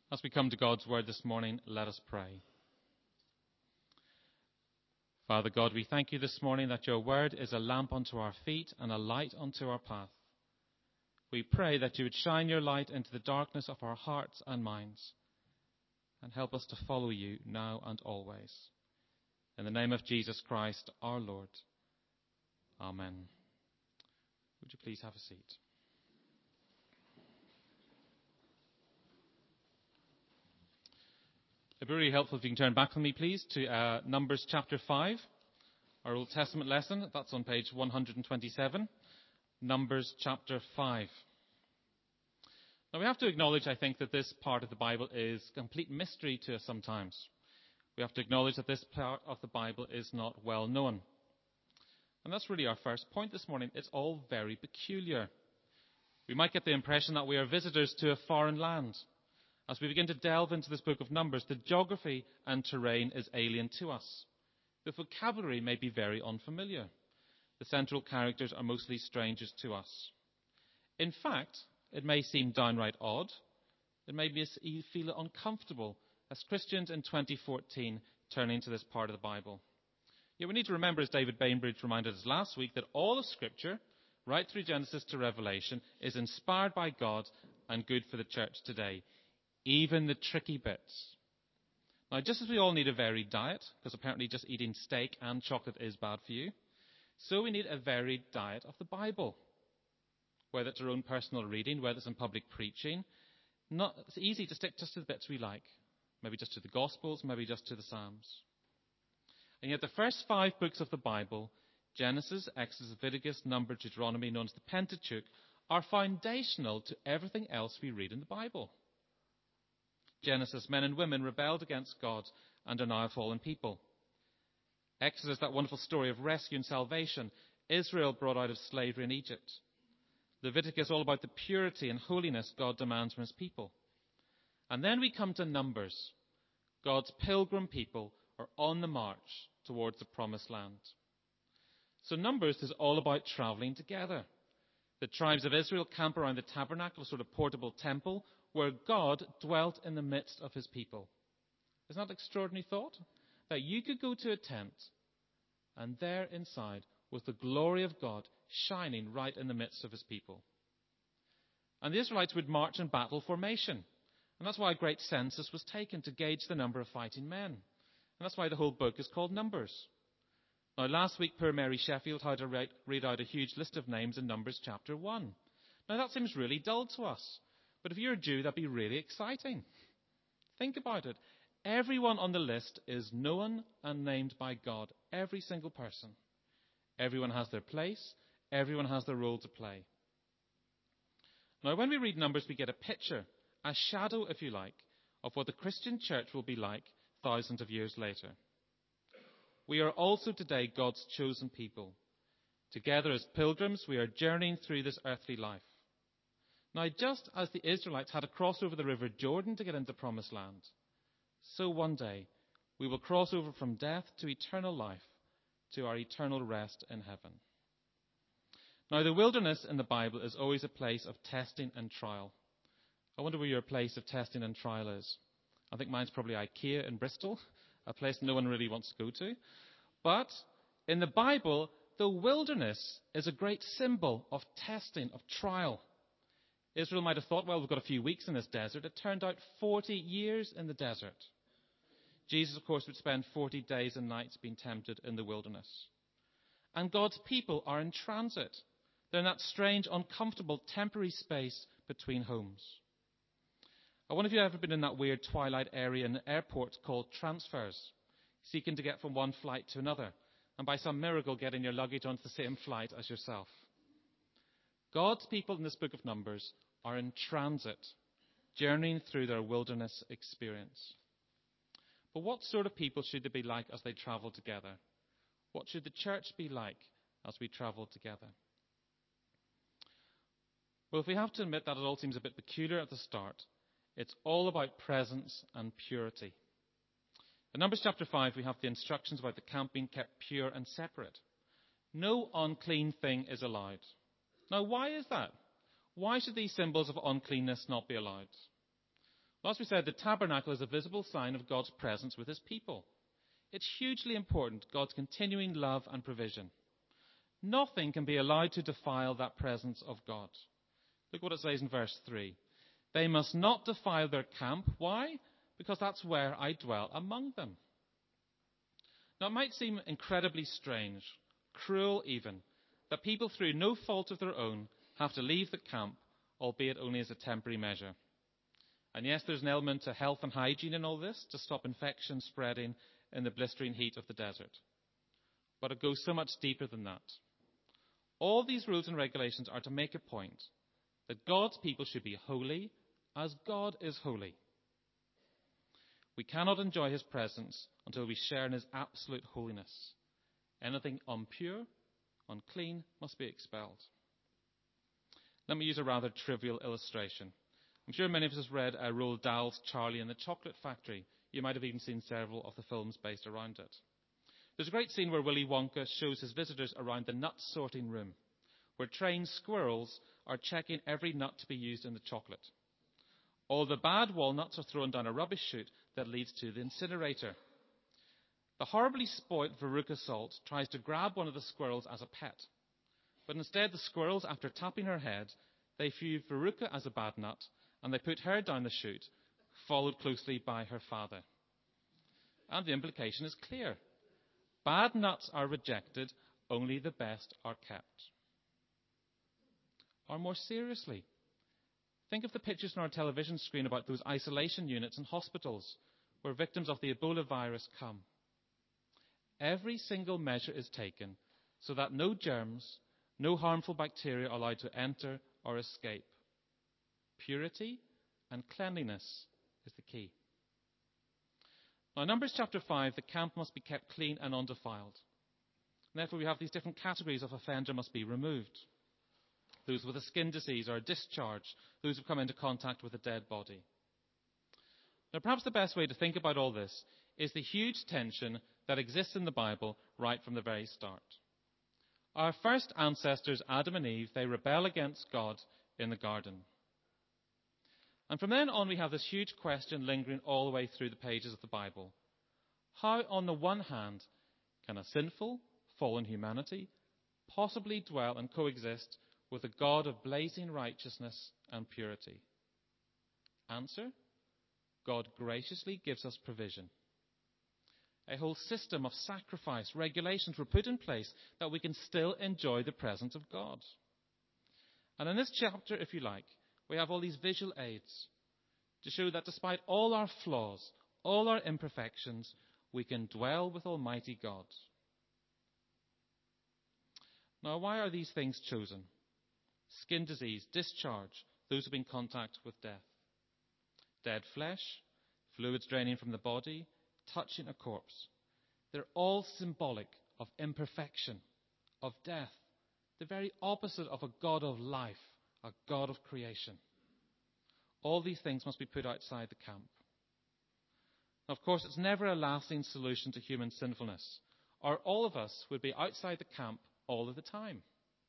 As we come to God's word this morning, let us pray. Father God, we thank you this morning that your word is a lamp unto our feet and a light unto our path. We pray that you would shine your light into the darkness of our hearts and minds and help us to follow you now and always. In the name of Jesus Christ, our Lord. Amen. Would you please have a seat? It'd be really helpful if you can turn back with me, please, to Numbers chapter 5, our Old Testament lesson. That's on page 127. Numbers chapter 5. Now, we have to acknowledge, I think, that this part of the Bible is complete mystery to us sometimes. We have to acknowledge that this part of the Bible is not well known. And that's really our first point this morning. It's all very peculiar. We might get the impression that we are visitors to a foreign land. As we begin to delve into this book of Numbers, the geography and terrain is alien to us. The vocabulary may be very unfamiliar. The central characters are mostly strangers to us. In fact, it may seem downright odd. It may make us feel uncomfortable as Christians in 2014 turning to this part of the Bible. Yet we need to remember, as David Bainbridge reminded us last week, that all of Scripture, right through Genesis to Revelation, is inspired by God and good for the church today. Even the tricky bits. Now, just as we all need a varied diet, because apparently just eating steak and chocolate is bad for you, so we need a varied diet of the Bible. Whether it's our own personal reading, whether it's in public preaching, it's easy to stick just to the bits we like. Maybe just to the Gospels, maybe just to the Psalms. And yet the first 5 books of the Bible, Genesis, Exodus, Leviticus, Numbers, Deuteronomy, known as the Pentateuch, are foundational to everything else we read in the Bible. Genesis, men and women rebelled against God and are now a fallen people. Exodus, that wonderful story of rescue and salvation, Israel brought out of slavery in Egypt. Leviticus, all about the purity and holiness God demands from his people. And then we come to Numbers. God's pilgrim people are on the march towards the promised land. So Numbers is all about traveling together. The tribes of Israel camp around the tabernacle, a sort of portable temple, where God dwelt in the midst of his people. Isn't that an extraordinary thought? That you could go to a tent, and there inside was the glory of God shining right in the midst of his people. And the Israelites would march in battle formation. And that's why a great census was taken to gauge the number of fighting men. And that's why the whole book is called Numbers. Now, last week, poor Mary Sheffield had to read out a huge list of names in Numbers chapter 1. Now, that seems really dull to us. But if you're a Jew, that'd be really exciting. Think about it. Everyone on the list is known and named by God. Every single person. Everyone has their place. Everyone has their role to play. Now, when we read Numbers, we get a picture, a shadow, if you like, of what the Christian church will be like thousands of years later. We are also today God's chosen people. Together as pilgrims, we are journeying through this earthly life. Now, just as the Israelites had to cross over the river Jordan to get into the promised land, so one day we will cross over from death to eternal life, to our eternal rest in heaven. Now, the wilderness in the Bible is always a place of testing and trial. I wonder where your place of testing and trial is. I think mine's probably IKEA in Bristol, a place no one really wants to go to. But in the Bible, the wilderness is a great symbol of testing, of trial. Israel might have thought, well, we've got a few weeks in this desert. It turned out 40 years in the desert. Jesus, of course, would spend 40 days and nights being tempted in the wilderness. And God's people are in transit. They're in that strange, uncomfortable, temporary space between homes. I wonder if you've ever been in that weird twilight area in airports called transfers, seeking to get from one flight to another, and by some miracle getting your luggage onto the same flight as yourself. God's people in this book of Numbers are in transit, journeying through their wilderness experience. But what sort of people should they be like as they travel together? What should the church be like as we travel together? Well, if we have to admit that it all seems a bit peculiar at the start, it's all about presence and purity. In Numbers chapter 5, we have the instructions about the camp being kept pure and separate. No unclean thing is allowed. Now, why is that? Why should these symbols of uncleanness not be allowed? As we said, the tabernacle is a visible sign of God's presence with his people. It's hugely important, God's continuing love and provision. Nothing can be allowed to defile that presence of God. Look what it says in verse 3. They must not defile their camp. Why? Because that's where I dwell among them. Now, it might seem incredibly strange, cruel even, that people through no fault of their own have to leave the camp, albeit only as a temporary measure. And yes, there's an element to health and hygiene in all this, to stop infection spreading in the blistering heat of the desert. But it goes so much deeper than that. All these rules and regulations are to make a point that God's people should be holy as God is holy. We cannot enjoy his presence until we share in his absolute holiness. Anything impure, unclean, must be expelled. Let me use a rather trivial illustration. I'm sure many of us have read Roald Dahl's Charlie and the Chocolate Factory. You might have even seen several of the films based around it. There's a great scene where Willy Wonka shows his visitors around the nut sorting room, where trained squirrels are checking every nut to be used in the chocolate. All the bad walnuts are thrown down a rubbish chute that leads to the incinerator. The horribly spoilt Veruca Salt tries to grab one of the squirrels as a pet. But instead, the squirrels, after tapping her head, they view Veruca as a bad nut, and they put her down the chute, followed closely by her father. And the implication is clear. Bad nuts are rejected, only the best are kept. Or more seriously, think of the pictures on our television screen about those isolation units in hospitals where victims of the Ebola virus come. Every single measure is taken so that no germs, no harmful bacteria are allowed to enter or escape. Purity and cleanliness is the key. Now, in Numbers chapter 5, the camp must be kept clean and undefiled. And therefore, we have these different categories of offender must be removed. Those with a skin disease or a discharge, those who come into contact with a dead body. Now, perhaps the best way to think about all this is the huge tension that exists in the Bible right from the very start. Our first ancestors, Adam and Eve, they rebel against God in the garden. And from then on, we have this huge question lingering all the way through the pages of the Bible. How, on the one hand, can a sinful, fallen humanity possibly dwell and coexist with a God of blazing righteousness and purity? Answer: God graciously gives us provision. A whole system of sacrifice, regulations were put in place that we can still enjoy the presence of God. And in this chapter, if you like, we have all these visual aids to show that despite all our flaws, all our imperfections, we can dwell with Almighty God. Now, why are these things chosen? Skin disease, discharge, those who have been in contact with death. Dead flesh, fluids draining from the body, touching a corpse. They're all symbolic of imperfection, of death, the very opposite of a God of life, a God of creation. All these things must be put outside the camp. Now, of course, it's never a lasting solution to human sinfulness, or all of us would be outside the camp all of the time.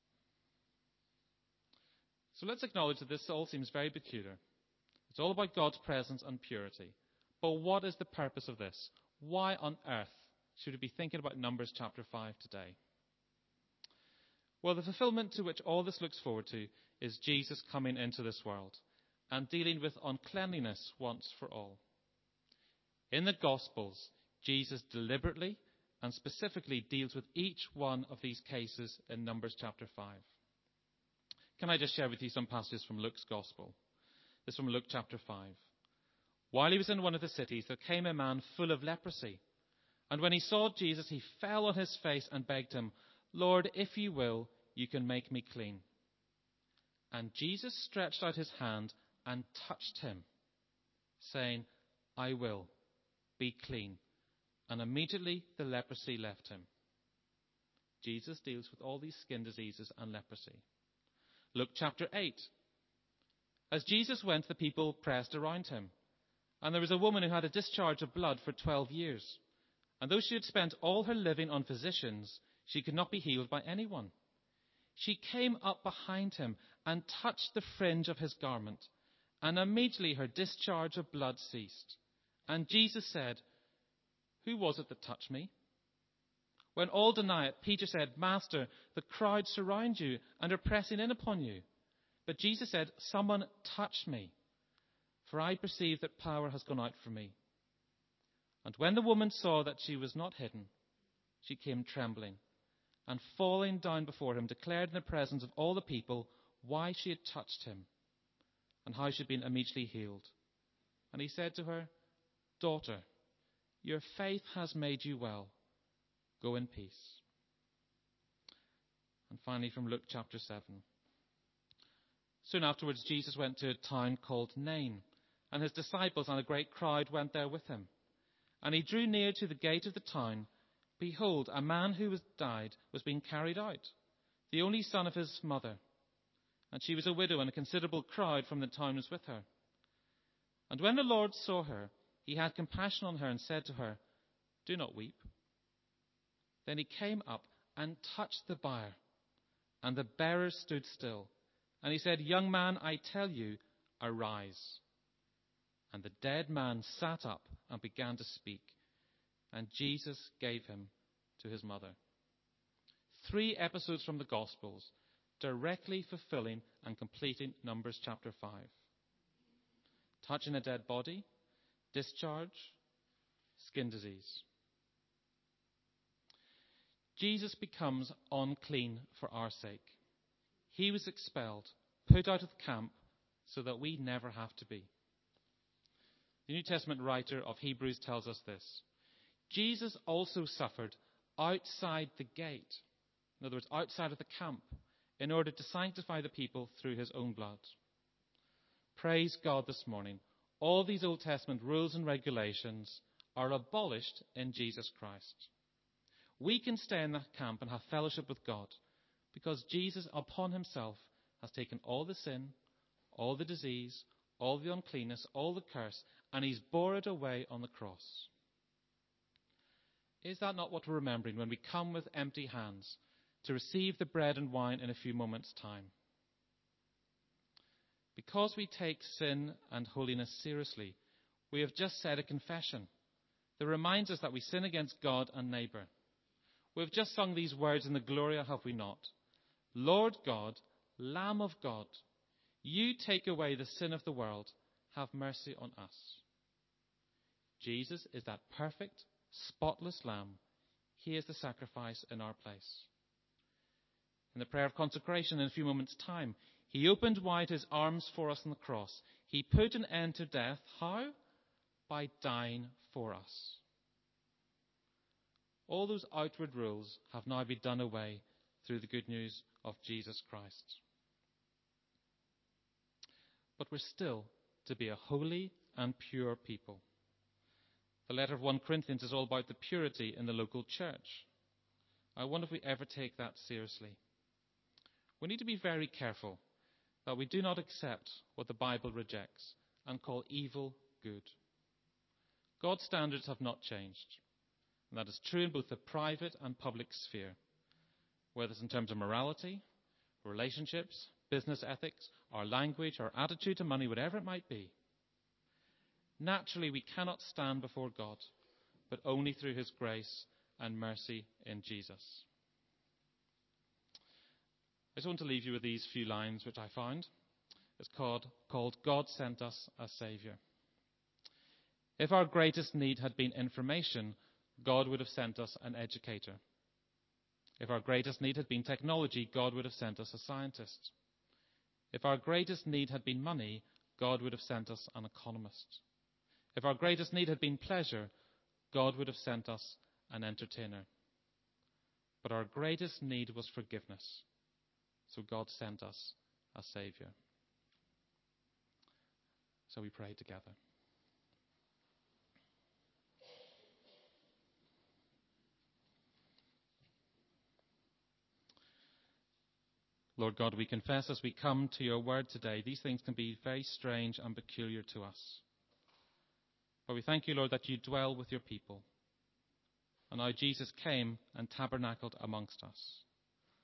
So let's acknowledge that this all seems very peculiar. It's all about God's presence and purity. But what is the purpose of this? Why on earth should we be thinking about Numbers chapter 5 today? Well, the fulfillment to which all this looks forward to is Jesus coming into this world and dealing with uncleanliness once for all. In the Gospels, Jesus deliberately and specifically deals with each one of these cases in Numbers chapter 5. Can I just share with you some passages from Luke's Gospel? This is from Luke chapter 5. While he was in one of the cities, there came a man full of leprosy. And when he saw Jesus, he fell on his face and begged him, "Lord, if you will, you can make me clean." And Jesus stretched out his hand and touched him, saying, "I will, be clean." And immediately the leprosy left him. Jesus deals with all these skin diseases and leprosy. Luke chapter 8. As Jesus went, the people pressed around him. And there was a woman who had a discharge of blood for 12 years. And though she had spent all her living on physicians, she could not be healed by anyone. She came up behind him and touched the fringe of his garment. And immediately her discharge of blood ceased. And Jesus said, "Who was it that touched me?" When all deny it, Peter said, "Master, the crowd surround you and are pressing in upon you." But Jesus said, "Someone touched me, for I perceive that power has gone out from me." And when the woman saw that she was not hidden, she came trembling, and falling down before him, declared in the presence of all the people why she had touched him, and how she had been immediately healed. And he said to her, "Daughter, your faith has made you well. Go in peace." And finally from Luke chapter 7. Soon afterwards Jesus went to a town called Nain, and his disciples and a great crowd went there with him. And he drew near to the gate of the town. Behold, a man who was died was being carried out, the only son of his mother. And she was a widow, and a considerable crowd from the town was with her. And when the Lord saw her, he had compassion on her and said to her, "Do not weep." Then he came up and touched the bier, and the bearers stood still. And he said, "Young man, I tell you, arise." And the dead man sat up and began to speak, and Jesus gave him to his mother. 3 episodes from the Gospels, directly fulfilling and completing Numbers chapter 5. Touching a dead body, discharge, skin disease. Jesus becomes unclean for our sake. He was expelled, put out of the camp, so that we never have to be. The New Testament writer of Hebrews tells us this: Jesus also suffered outside the gate, in other words, outside of the camp, in order to sanctify the people through his own blood. Praise God this morning. All these Old Testament rules and regulations are abolished in Jesus Christ. We can stay in that camp and have fellowship with God because Jesus upon himself has taken all the sin, all the disease, all the uncleanness, all the curse, and he's bore it away on the cross. Is that not what we're remembering when we come with empty hands to receive the bread and wine in a few moments' time? Because we take sin and holiness seriously, we have just said a confession that reminds us that we sin against God and neighbour. We've just sung these words in the Gloria, have we not? Lord God, Lamb of God, you take away the sin of the world. Have mercy on us. Jesus is that perfect, spotless Lamb. He is the sacrifice in our place. In the prayer of consecration in a few moments' time, he opened wide his arms for us on the cross. He put an end to death. How? By dying for us. All those outward rules have now been done away through the good news of Jesus Christ. But we're still to be a holy and pure people. The letter of 1 Corinthians is all about the purity in the local church. I wonder if we ever take that seriously. We need to be very careful that we do not accept what the Bible rejects and call evil good. God's standards have not changed. And that is true in both the private and public sphere, whether it's in terms of morality, relationships, business ethics, our language, our attitude to money, whatever it might be. Naturally, we cannot stand before God, but only through his grace and mercy in Jesus. I just want to leave you with these few lines which I found. It's called God Sent Us a Saviour. If our greatest need had been information, God would have sent us an educator. If our greatest need had been technology, God would have sent us a scientist. If our greatest need had been money, God would have sent us an economist. If our greatest need had been pleasure, God would have sent us an entertainer. But our greatest need was forgiveness, so God sent us a Saviour. So we pray together. Lord God, we confess as we come to your word today, these things can be very strange and peculiar to us. But we thank you, Lord, that you dwell with your people. And now Jesus came and tabernacled amongst us.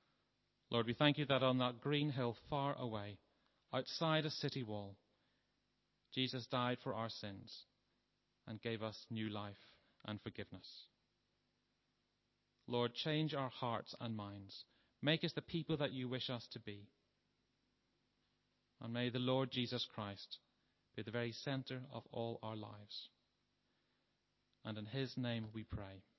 Lord, we thank you that on that green hill far away, outside a city wall, Jesus died for our sins and gave us new life and forgiveness. Lord, change our hearts and minds. Make us the people that you wish us to be. And may the Lord Jesus Christ be the very center of all our lives. And in his name we pray.